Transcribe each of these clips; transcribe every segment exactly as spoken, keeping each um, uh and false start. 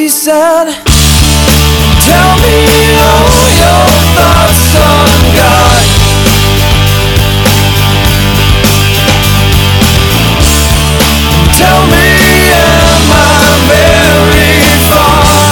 said, tell me all your thoughts on God. Tell me, am I very far?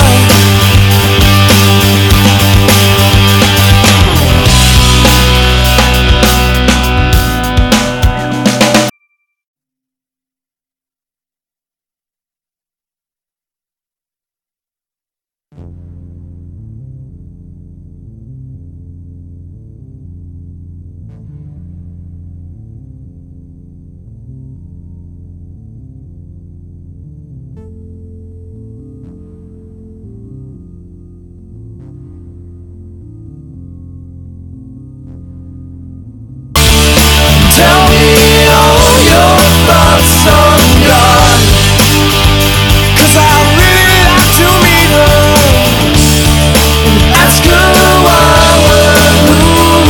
Tell me all your thoughts on God, 'cause I really like to meet her and ask her why we're moving.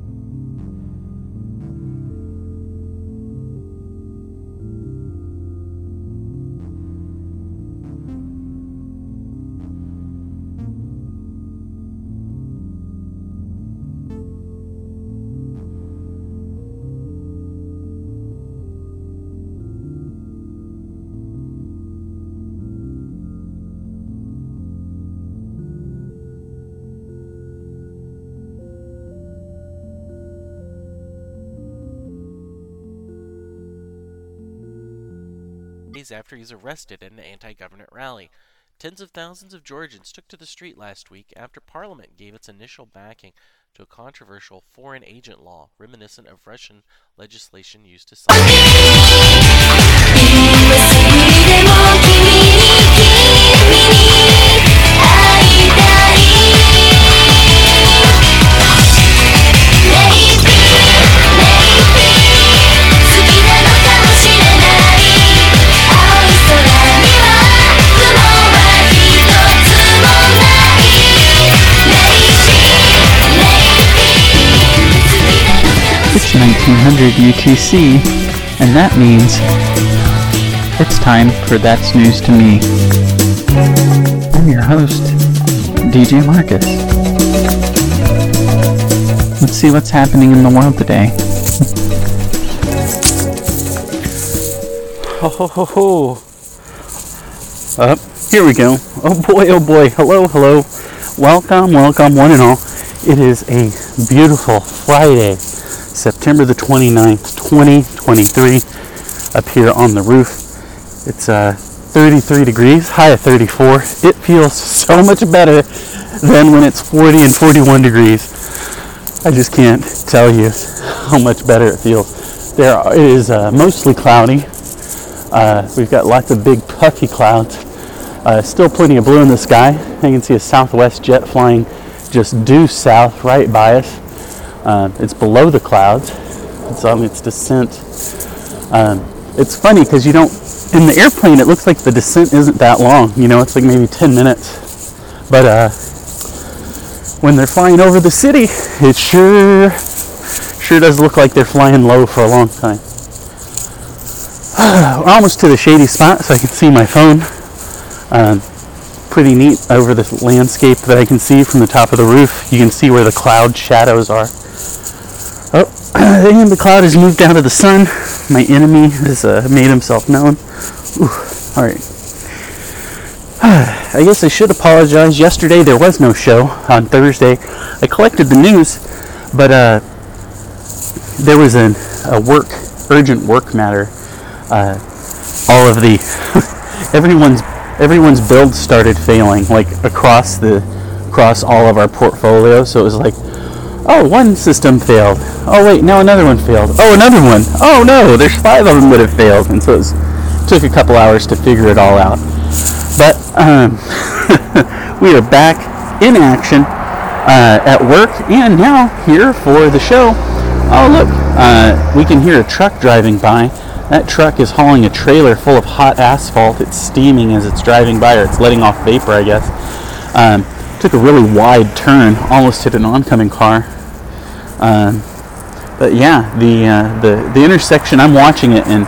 Days after he's arrested at an anti-government rally. Tens of thousands of Georgians took to the street last week after Parliament gave its initial backing to a controversial foreign agent law reminiscent of Russian legislation used to silence. It's nineteen hundred U T C, and that means it's time for That's News to Me. I'm your host, D J Marcus. Let's see what's happening in the world today. Ho ho ho ho. Up, here we go. Oh boy, oh boy. Hello, hello. Welcome, welcome, one and all. It is a beautiful Friday, September the twenty-ninth, twenty twenty-three, up here on the roof. It's uh, thirty-three degrees, high of thirty-four. It feels so much better than when it's forty and forty-one degrees. I just can't tell you how much better it feels. There are, it is uh, mostly cloudy. Uh, we've got lots of big puffy clouds. Uh, still plenty of blue in the sky. I can see a Southwest jet flying just due south right by us. Uh, it's below the clouds. It's on its descent. Um, it's funny because you don't, in the airplane it looks like the descent isn't that long. You know, it's like maybe ten minutes. But uh, when they're flying over the city, it sure, sure does look like they're flying low for a long time. We're almost to the shady spot so I can see my phone. Um, pretty neat over the landscape that I can see from the top of the roof. You can see where the cloud shadows are. Oh, and the cloud has moved down to the sun. My enemy has uh, made himself known. Ooh, all right. I guess I should apologize. Yesterday there was no show on Thursday. I collected the news, but uh, there was an, a work, urgent work matter. Uh, all of the, everyone's everyone's builds started failing, like across the, across all of our portfolio. So it was like, oh, one system failed. Oh wait, now another one failed. Oh, another one. Oh no, there's five of them that have failed. And so it was, took a couple hours to figure it all out. But um, we are back in action uh, at work and now here for the show. Oh look, uh, we can hear a truck driving by. That truck is hauling a trailer full of hot asphalt. It's steaming as it's driving by, or it's letting off vapor, I guess. Um, took a really wide turn, almost hit an oncoming car. Um, but yeah, the, uh, the the intersection, I'm watching it, and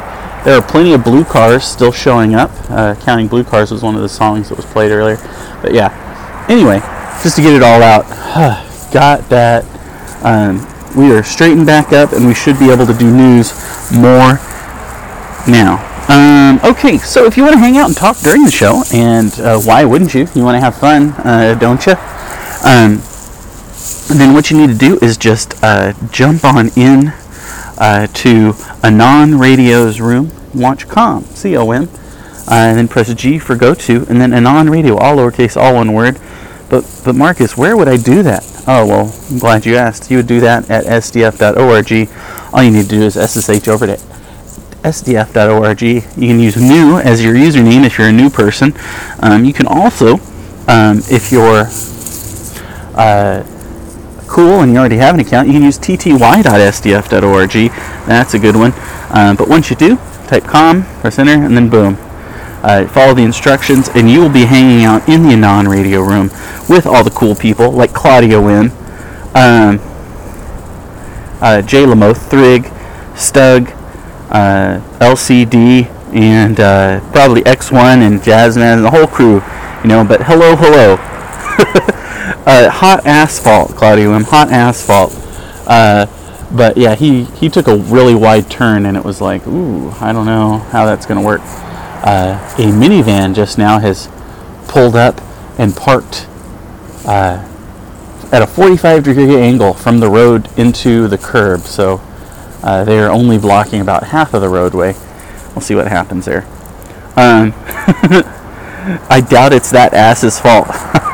There are plenty of blue cars still showing up. Uh, Counting Blue Cars was one of the songs that was played earlier. But yeah, anyway, just to get it all out, got that. Um, we are straightened back up, and we should be able to do news more now. Um, okay, so if you want to hang out and talk during the show, and uh, why wouldn't you? You want to have fun, uh, don't you? Um, then what you need to do is just uh, jump on in uh, to Anon Radio's room, watch com, C O M, uh, and then press G for go to, and then Anon Radio, all lowercase, all one word. But, but Marcus, where would I do that? Oh, well, I'm glad you asked. You would do that at S D F dot org. All you need to do is S S H over to S D F dot org. You can use new as your username if you're a new person. Um, you can also, um, if you're uh, cool and you already have an account, you can use T T Y dot S D F dot org. That's a good one. Um, but once you do, type com, press enter, and then boom. Uh, follow the instructions, and you will be hanging out in the Anon Radio room with all the cool people like Claudia Wynn, um, uh, Jay Lamoth, Thrig, Stug, uh, L C D, and uh, probably X one and Jasmine and the whole crew, you know. But hello, hello, uh, hot asphalt, Claudia Wynn, hot asphalt. Uh, but yeah, he he took a really wide turn, and it was like, ooh, I don't know how that's gonna work. Uh, a minivan just now has pulled up and parked uh, at a forty-five degree angle from the road into the curb, so uh, they're only blocking about half of the roadway. We'll see what happens there. Um, I doubt it's that ass's fault.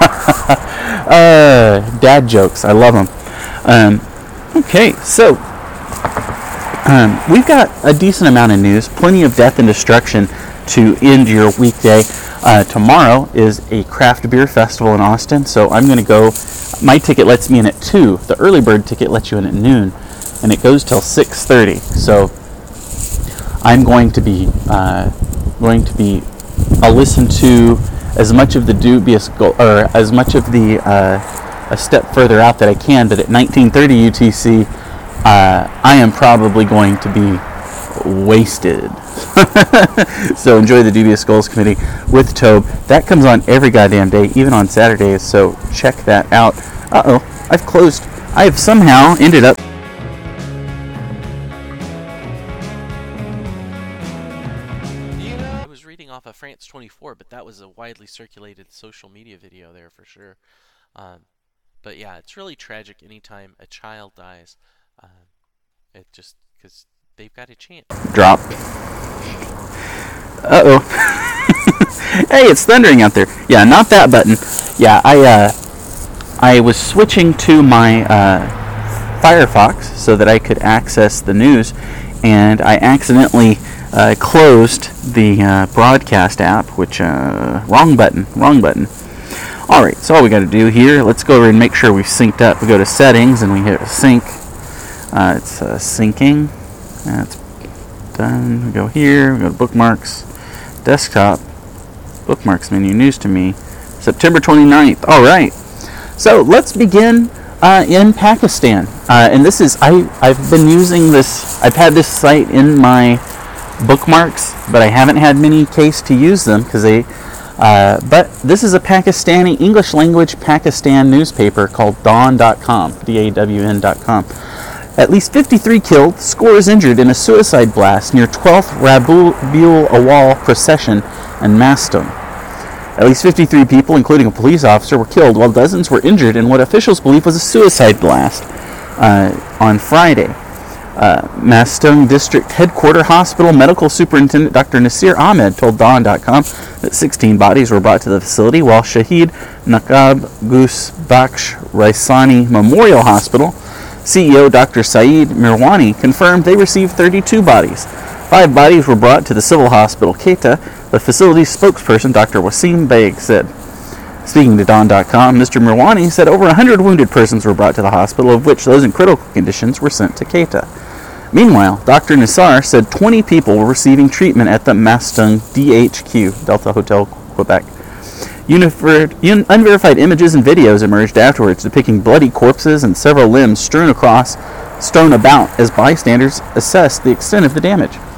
uh, dad jokes, I love them. Um, okay, so um, we've got a decent amount of news, plenty of death and destruction to end your weekday. Uh, tomorrow is a craft beer festival in Austin, so I'm going to go. My ticket lets me in at two. The early bird ticket lets you in at noon, and it goes till six thirty. So I'm going to be uh, going to be. I'll listen to as much of the dubious go- or as much of the uh, a step further out that I can. But at nineteen thirty U T C, uh, I am probably going to be wasted. So enjoy the Dubious Skulls Committee with Tobe. That comes on every goddamn day, even on Saturdays, so check that out. Uh-oh, I've closed. I have somehow ended up... I was reading off of France twenty-four, but that was a widely circulated social media video there for sure. Um, but yeah, it's really tragic anytime a child dies. Um, it just... because they've got a chance. Drop. Uh-oh. Hey, it's thundering out there. Yeah, not that button. Yeah, I uh, I was switching to my uh, Firefox so that I could access the news, and I accidentally uh, closed the uh, broadcast app, which, uh, wrong button, wrong button. Alright, so all we got to do here, let's go over and make sure we've synced up. We go to settings, and we hit sync. Uh, it's uh, syncing. That's done. We go here, we go to bookmarks, desktop, bookmarks menu, news to me, September twenty-ninth. Alright, so let's begin uh, in Pakistan. Uh, and this is, I, I've been using this, I've had this site in my bookmarks, but I haven't had many case to use them, because they, uh, but this is a Pakistani, English language Pakistan newspaper called dawn dot com, D A W N dot com. At least fifty-three killed, scores injured in a suicide blast near twelfth Rabiul Awal procession in Mastung. At least fifty-three people, including a police officer, were killed, while dozens were injured in what officials believe was a suicide blast uh, on Friday. Uh, Mastung District Headquarter Hospital Medical Superintendent Doctor Nasir Ahmed told dawn dot com that sixteen bodies were brought to the facility, while Shahid Naqab Gus Bakhsh Raisani Memorial Hospital C E O Doctor Saeed Mirwani confirmed they received thirty-two bodies. Five bodies were brought to the civil hospital Quetta, the facility's spokesperson Doctor Wasim Beg said. Speaking to dawn dot com, Mister Mirwani said over one hundred wounded persons were brought to the hospital, of which those in critical conditions were sent to Quetta. Meanwhile, Doctor Nassar said twenty people were receiving treatment at the Mastung D H Q, Delta Hotel, Quebec. Unified, un- unverified images and videos emerged afterwards depicting bloody corpses and several limbs strewn across, strewn about as bystanders assessed the extent of the damage.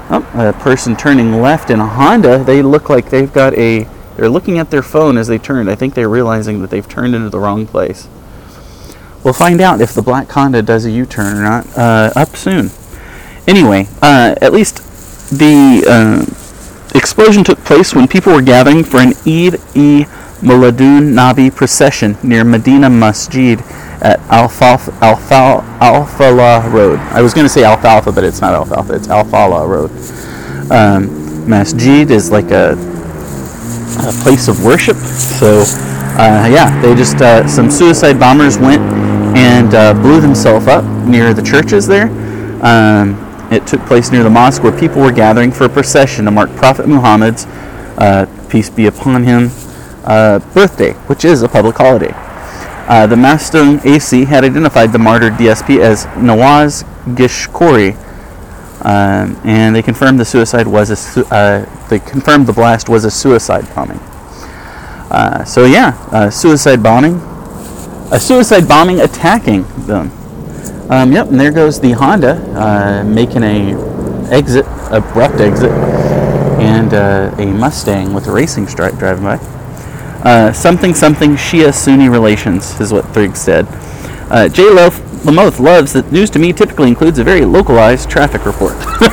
Oh, a person turning left in a Honda. They look like they've got a... They're looking at their phone as they turned. I think they're realizing that they've turned into the wrong place. We'll find out if the black Honda does a U-turn or not uh, up soon. Anyway, uh, at least the uh, explosion took place when people were gathering for an Eid-e-Miladun Nabi procession near Medina Masjid at Alfalfa, Alfal, Alfala Road. I was going to say Alfalfa, but it's not Alfalfa. It's Alfala Road. Um, Masjid is like a, a place of worship. So, uh, yeah, they just uh, some suicide bombers went and uh, blew themselves up near the churches there. Um, it took place near the mosque where people were gathering for a procession to mark Prophet Muhammad's, uh, peace be upon him, uh, birthday, which is a public holiday. Uh, the Mastung A C had identified the martyred D S P as Nawaz Gishkori, um, and they confirmed the suicide was a su- uh, they confirmed the blast was a suicide bombing. Uh, so yeah, uh, suicide bombing, a suicide bombing attacking them. Um, yep, and there goes the Honda uh, making a exit, abrupt exit, and uh, a Mustang with a racing stripe driving by. Uh, something something Shia-Sunni relations is what Thrig said. Uh, J. Lamoth loves that news to me typically includes a very localized traffic report.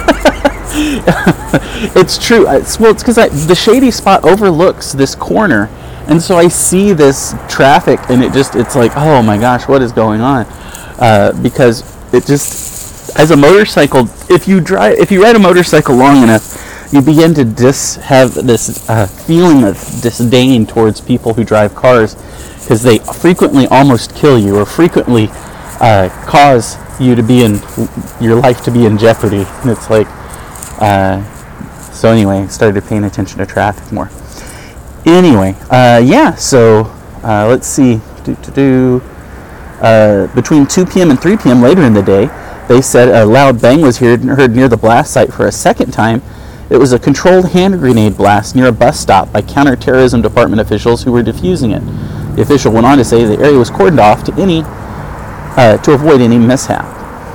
It's true. It's, well, it's because the shady spot overlooks this corner, and so I see this traffic, and it just, it's like, oh my gosh, what is going on? Uh, because it just, as a motorcycle, if you drive, if you ride a motorcycle long enough, you begin to dis have this uh, feeling of disdain towards people who drive cars, because they frequently almost kill you, or frequently uh, cause you to be in your life to be in jeopardy. And it's like, uh, so anyway, I started paying attention to traffic more. Anyway, uh, yeah. So uh, let's see. Do do do. Uh, between two p.m. and three p.m. later in the day, they said a loud bang was heard, heard near the blast site for a second time. It was a controlled hand grenade blast near a bus stop by counterterrorism department officials who were defusing it. The official went on to say the area was cordoned off to any uh, to avoid any mishap.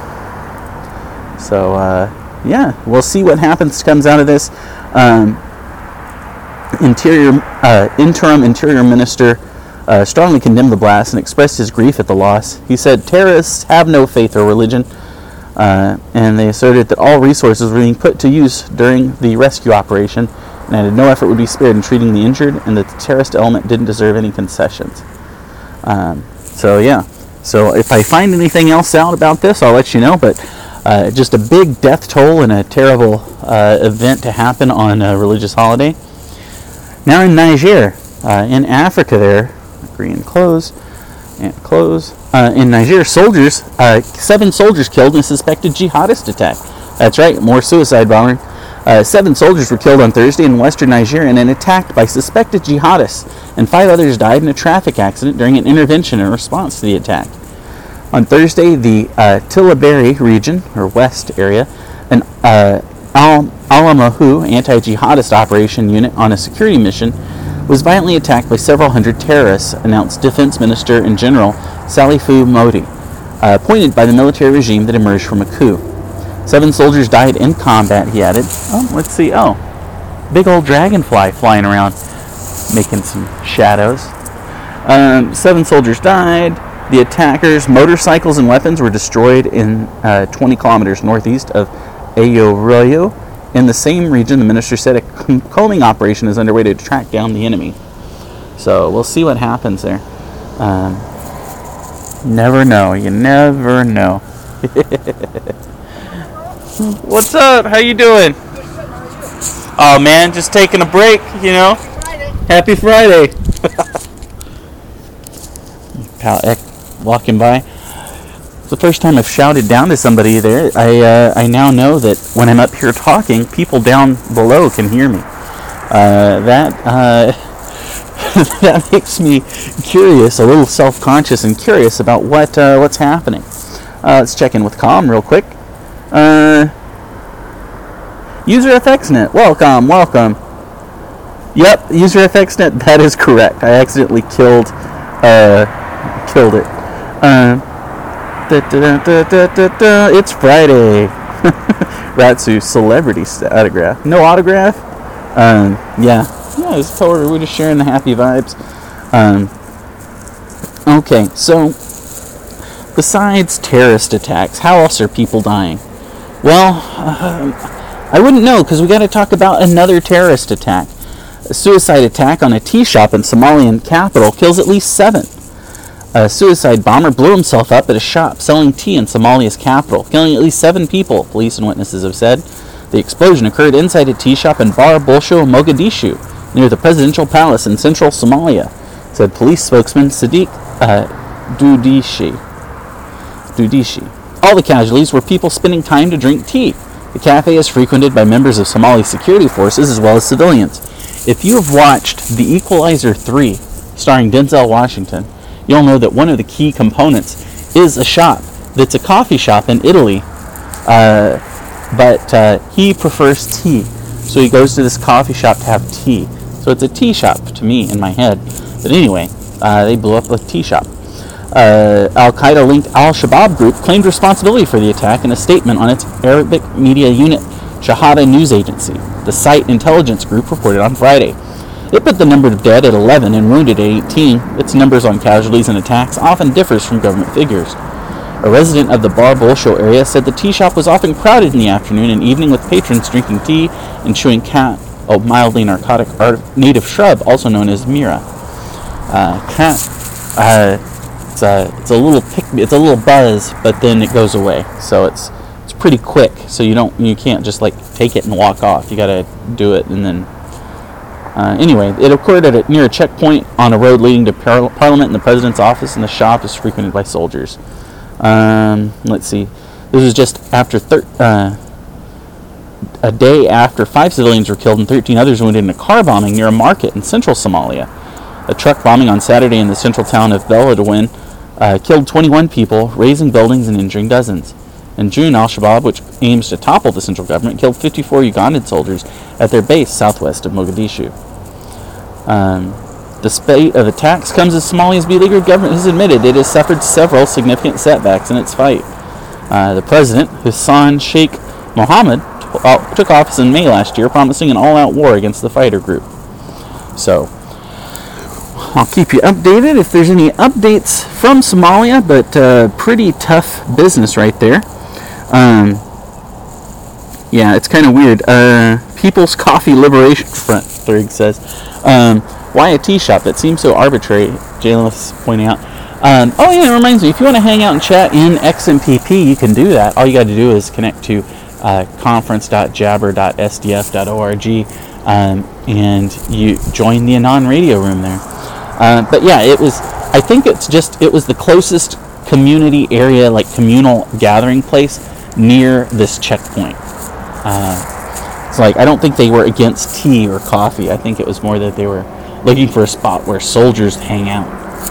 So uh, yeah, we'll see what happens comes out of this. Um, Interior uh, interim Interior Minister Uh, strongly condemned the blast and expressed his grief at the loss. He said terrorists have no faith or religion, uh, and they asserted that all resources were being put to use during the rescue operation, and added no effort would be spared in treating the injured, and that the terrorist element didn't deserve any concessions. Um, so yeah, so if I find anything else out about this, I'll let you know, but uh, just a big death toll and a terrible uh, event to happen on a religious holiday. Now in Niger, uh, in Africa there, and close and close uh, in Niger, soldiers uh, seven soldiers killed in a suspected jihadist attack. That's right, more suicide bombing. Uh, seven soldiers were killed on Thursday in western Niger in an attack by suspected jihadists, and five others died in a traffic accident during an intervention in response to the attack. On Thursday, the uh, Tillaberi region or west area, an uh, Al Alamahu anti-jihadist operation unit on a security mission was violently attacked by several hundred terrorists, announced Defense Minister in General Salifu Modi, uh, appointed by the military regime that emerged from a coup. Seven soldiers died in combat, he added. Oh, let's see. Oh, big old dragonfly flying around, making some shadows. Um, seven soldiers died. The attackers' motorcycles and weapons were destroyed in uh, twenty kilometers northeast of Ayoroyo. In the same region, the minister said a combing operation is underway to track down the enemy. So we'll see what happens there. Um, never know. You never know. What's up? How you doing? Oh man, just taking a break, you know. Friday. Happy Friday. Pal Eck walking by. It's the first time I've shouted down to somebody there. I uh, I now know that when I'm up here talking, people down below can hear me. Uh, that uh, that makes me curious, a little self-conscious and curious about what uh, what's happening. Uh, let's check in with Com real quick. Uh, UserFXNet, welcome, welcome. Yep, UserFXNet, that is correct. I accidentally killed uh, killed it. Uh, Da, da, da, da, da, da. It's Friday. Ratsu celebrity autograph. No autograph? Um, yeah. Yeah, it's totally, we're just sharing the happy vibes. Um, okay, so besides terrorist attacks, how else are people dying? Well, uh, I wouldn't know, because we got to talk about another terrorist attack. A suicide attack on a tea shop in Somalian capital kills at least seven. A suicide bomber blew himself up at a shop selling tea in Somalia's capital, killing at least seven people, police and witnesses have said. The explosion occurred inside a tea shop in Bar Bulsho, Mogadishu, near the presidential palace in central Somalia, said police spokesman Sadiq uh, Dudishi. Dudishi. All the casualties were people spending time to drink tea. The cafe is frequented by members of Somali security forces as well as civilians. If you have watched The Equalizer three, starring Denzel Washington, you'll know that one of the key components is a shop that's a coffee shop in Italy, uh, but uh, he prefers tea, so he goes to this coffee shop to have tea. So it's a tea shop to me in my head. But anyway, uh, they blew up a tea shop. Uh, Al-Qaeda-linked Al-Shabaab group claimed responsibility for the attack in a statement on its Arabic media unit, Shahada News Agency. The site intelligence group reported on Friday. It put the number of dead at eleven and wounded at eighteen. Its numbers on casualties and attacks often differs from government figures. A resident of the Bar Bulsho area said the tea shop was often crowded in the afternoon and evening with patrons drinking tea and chewing cat, a mildly narcotic art, native shrub also known as mira. Uh, cat, uh, it's a it's a little pick, it's a little buzz, but then it goes away. So it's it's pretty quick. So you don't you can't just like take it and walk off. You got to do it and then. Uh, anyway, it occurred at a, near a checkpoint on a road leading to par- Parliament and the President's office, and the shop is frequented by soldiers. Um, let's see. This was just after thir- uh, a day after five civilians were killed and thirteen others wounded in a car bombing near a market in central Somalia. A truck bombing on Saturday in the central town of Beledweyne uh, killed twenty-one people, razing buildings and injuring dozens. In June, Al-Shabaab, which aims to topple the central government, killed fifty-four Ugandan soldiers at their base southwest of Mogadishu. Um, the spate of attacks comes as Somalia's beleaguered government has admitted it has suffered several significant setbacks in its fight. Uh, the president, Hassan Sheikh Mohammed, t- uh, took office in May last year, promising an all-out war against the fighter group. So, I'll keep you updated if there's any updates from Somalia, but uh, pretty tough business right there. Um, yeah, it's kind of weird. Uh, People's Coffee Liberation Front, Thurg says. Um, why a tea shop? That seems so arbitrary, Jalen's pointing out. Um, oh yeah, it reminds me, if you want to hang out and chat in X M P P, you can do that. All you got to do is connect to uh, conference dot jabber dot s d f dot org um, and you join the Anon radio room there. Uh, but yeah, it was, I think it's just, it was the closest community area, like communal gathering place near this checkpoint. Uh, it's like, I don't think they were against tea or coffee. I think it was more that they were looking for a spot where soldiers hang out.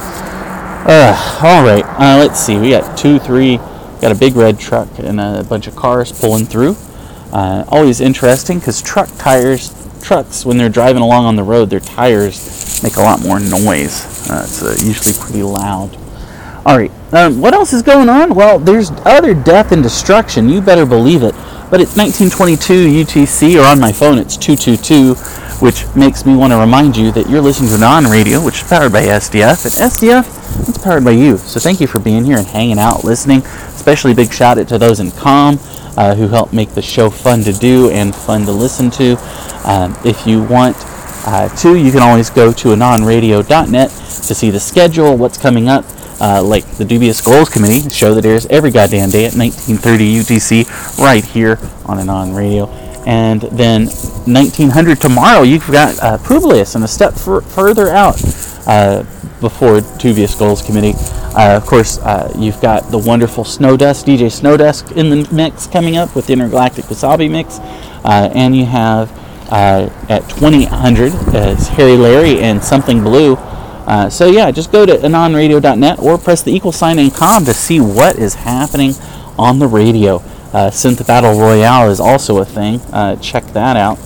Uh, all right, uh, let's see. We got two, three, got a big red truck and a bunch of cars pulling through. Uh, always interesting because truck tires, trucks, when they're driving along on the road, their tires make a lot more noise. Uh, it's uh, usually pretty loud. All right, um, what else is going on? Well, there's other death and destruction. You better believe it. But it's nineteen twenty-two U T C, or on my phone it's two two two, which makes me want to remind you that you're listening to Anon Radio, which is powered by S D F. And S D F, it's powered by you. So thank you for being here and hanging out, listening. Especially big shout out to those in comm uh, who help make the show fun to do and fun to listen to. Um, if you want uh, to, you can always go to anon radio dot net to see the schedule, what's coming up. Uh, like the Dubious Goals Committee, a show that airs every goddamn day at nineteen thirty U T C, right here on Anon Radio. And then nineteen hundred tomorrow, you've got uh, Publius, and a step f- further out uh, before Dubious Goals Committee. Uh, of course, uh, you've got the wonderful Snowdust, D J Snowdust in the mix coming up with the Intergalactic Wasabi Mix. Uh, and you have uh, at twenty hundred, uh, Harry Larry and Something Blue. Uh, so yeah, just go to anon radio dot net or press the equal sign in com to see what is happening on the radio. Uh, Synth Battle Royale is also a thing. Uh, check that out.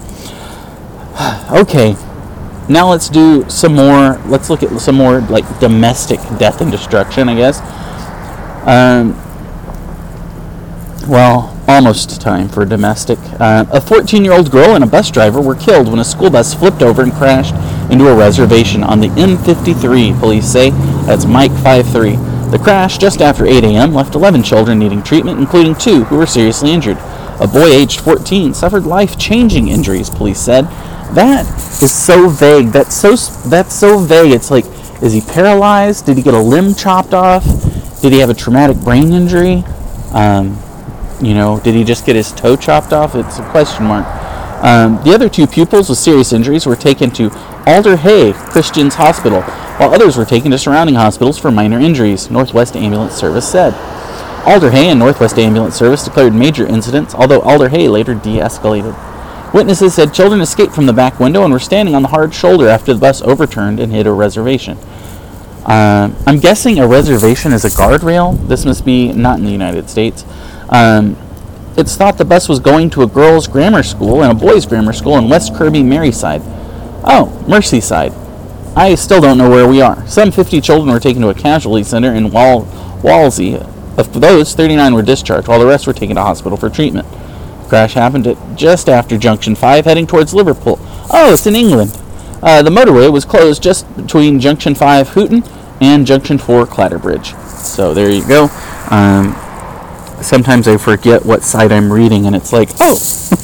Okay, now let's do some more. Let's look at some more like domestic death and destruction, I guess. Um, well, almost time for domestic. Uh, a fourteen-year-old girl and a bus driver were killed when a school bus flipped over and crashed into a reservation on the M fifty-three, police say. That's Mike fifty-three. The crash, just after eight a.m., left eleven children needing treatment, including two who were seriously injured. A boy aged fourteen suffered life-changing injuries, police said. That is so vague. That's so that's so vague. It's like, is he paralyzed? Did he get a limb chopped off? Did he have a traumatic brain injury? Um, you know, did he just get his toe chopped off? It's a question mark. Um, the other two pupils with serious injuries were taken to Alder Hey Christian's Hospital, while others were taken to surrounding hospitals for minor injuries, Northwest Ambulance Service said. Alder Hey and Northwest Ambulance Service declared major incidents, although Alder Hey later de-escalated. Witnesses said children escaped from the back window and were standing on the hard shoulder after the bus overturned and hit a reservation. Um, I'm guessing a reservation is a guardrail. This must be not in the United States. Um, it's thought the bus was going to a girls' grammar school and a boys' grammar school in West Kirby, Maryside. Oh, Merseyside. I still don't know where we are. Some fifty children were taken to a casualty center in Wal- Walsey. Of those, thirty-nine were discharged, while the rest were taken to hospital for treatment. Crash happened at just after Junction five, heading towards Liverpool. Oh, it's in England. Uh, the motorway was closed just between Junction five, Hooton, and Junction four, Clatterbridge. So there you go. Um, sometimes I forget what side I'm reading, and it's like, oh,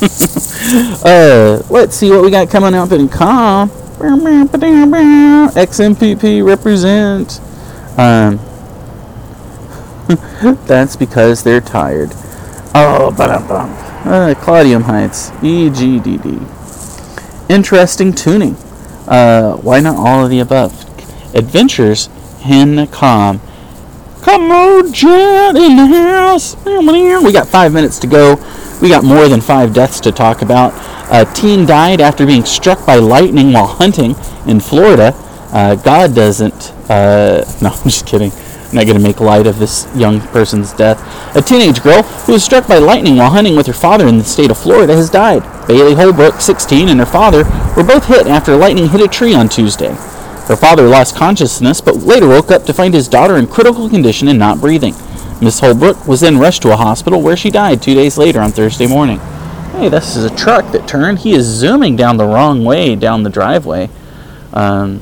uh, let's see what we got coming up in com. X M P P represent. Um, that's because they're tired. Oh, ba-dum-bum. Uh, Claudium Heights, E G D D. Interesting tuning. Uh, why not all of the above? Adventures in calm. Come on, Jet in the house. We got five minutes to go. We got more than five deaths to talk about. A teen died after being struck by lightning while hunting in Florida. Uh, God doesn't. Uh, no, I'm just kidding. I'm not going to make light of this young person's death. A teenage girl who was struck by lightning while hunting with her father in the state of Florida has died. Bailey Holbrook, sixteen, and her father were both hit after lightning hit a tree on Tuesday. Her father lost consciousness, but later woke up to find his daughter in critical condition and not breathing. Miss Holbrook was then rushed to a hospital where she died two days later on Thursday morning. Hey, this is a truck that turned. He is zooming down the wrong way down the driveway. Um,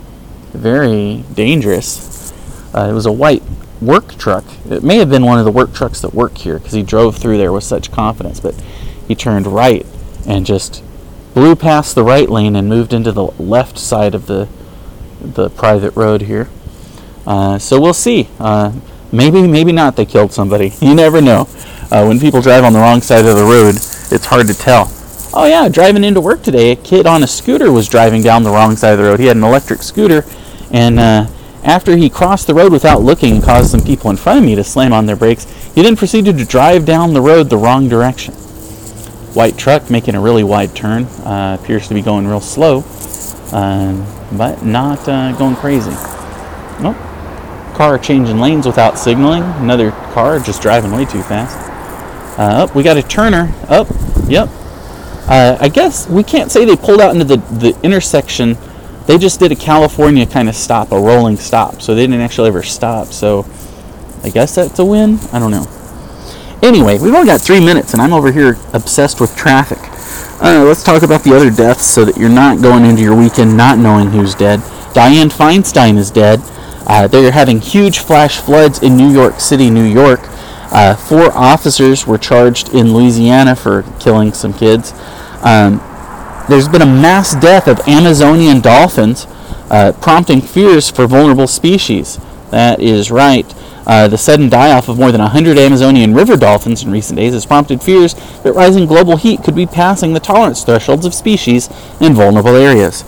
very dangerous. Uh, it was a white work truck. It may have been one of the work trucks that work here because he drove through there with such confidence, but he turned right and just blew past the right lane and moved into the left side of the the private road here. Uh, so we'll see. Uh, maybe, maybe not they killed somebody. You never know. Uh, when people drive on the wrong side of the road, it's hard to tell. Oh yeah, driving into work today, a kid on a scooter was driving down the wrong side of the road. He had an electric scooter, and uh, after he crossed the road without looking and caused some people in front of me to slam on their brakes, he then proceeded to drive down the road the wrong direction. White truck making a really wide turn. Uh, appears to be going real slow, um, but not uh, going crazy. Nope. Car changing lanes without signaling. Another car just driving way too fast. Uh, oh, we got a turner. Oh, yep. Uh, I guess we can't say they pulled out into the, the intersection. They just did a California kind of stop, a rolling stop. So they didn't actually ever stop. So I guess that's a win. I don't know. Anyway, we've only got three minutes, and I'm over here obsessed with traffic. Uh, let's talk about the other deaths so that you're not going into your weekend not knowing who's dead. Dianne Feinstein is dead. Uh, they're having huge flash floods in New York City, New York. Uh, four officers were charged in Louisiana for killing some kids. Um, there's been a mass death of Amazonian dolphins, uh, prompting fears for vulnerable species. That is right. Uh, the sudden die-off of more than one hundred Amazonian river dolphins in recent days has prompted fears that rising global heat could be passing the tolerance thresholds of species in vulnerable areas.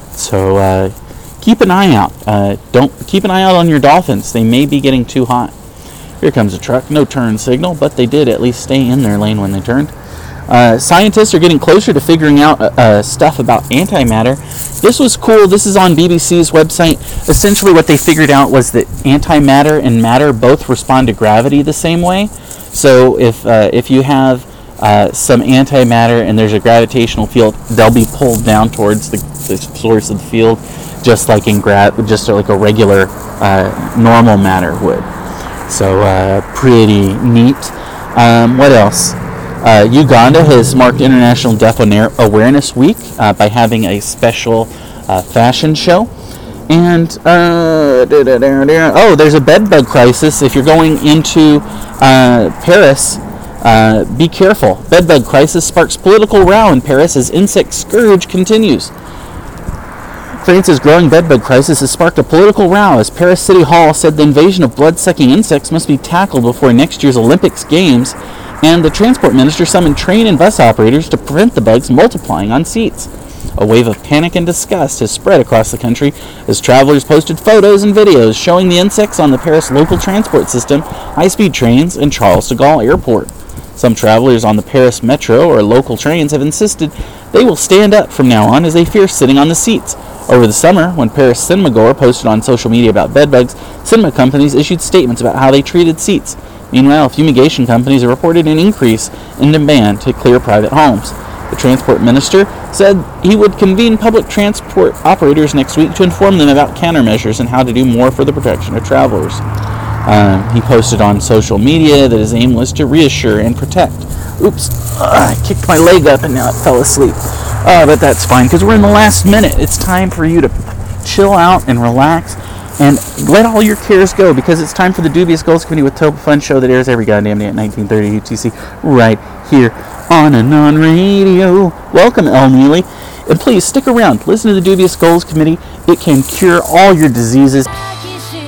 So uh, keep an eye out. Uh, don't keep an eye out on your dolphins. They may be getting too hot. Here comes a truck. No turn signal, but they did at least stay in their lane when they turned. Uh, scientists are getting closer to figuring out uh, stuff about antimatter. This was cool. This is on B B C's website. Essentially what they figured out was that antimatter and matter both respond to gravity the same way. So if uh, if you have uh, some antimatter and there's a gravitational field, they'll be pulled down towards the, the source of the field, just like in gra- just like a regular uh, normal matter would. So uh, pretty neat. Um, what else? Uh, Uganda has marked International Deaf Awareness Week uh, by having a special uh, fashion show. And, uh, oh, there's a bedbug crisis. If you're going into uh, Paris, uh, be careful. Bedbug crisis sparks political row in Paris as insect scourge continues. France's growing bedbug crisis has sparked a political row as Paris City Hall said the invasion of blood-sucking insects must be tackled before next year's Olympics Games, and the transport minister summoned train and bus operators to prevent the bugs multiplying on seats. A wave of panic and disgust has spread across the country as travelers posted photos and videos showing the insects on the Paris local transport system, high-speed trains, and Charles de Gaulle Airport. Some travelers on the Paris metro or local trains have insisted they will stand up from now on as they fear sitting on the seats. Over the summer, when Paris cinemagoer posted on social media about bedbugs, cinema companies issued statements about how they treated seats. Meanwhile, fumigation companies have reported an increase in demand to clear private homes. The transport minister said he would convene public transport operators next week to inform them about countermeasures and how to do more for the protection of travelers. Uh, he posted on social media that his aim was to reassure and protect. Oops, uh, I kicked my leg up and now it fell asleep. Uh, but that's fine because we're in the last minute. It's time for you to chill out and relax and let all your cares go because it's time for the Dubious Goals Committee with Topa Fun show that airs every goddamn day at nineteen thirty U T C right here on and on radio. Welcome, El Neely. And please stick around. Listen to the Dubious Goals Committee. It can cure all your diseases.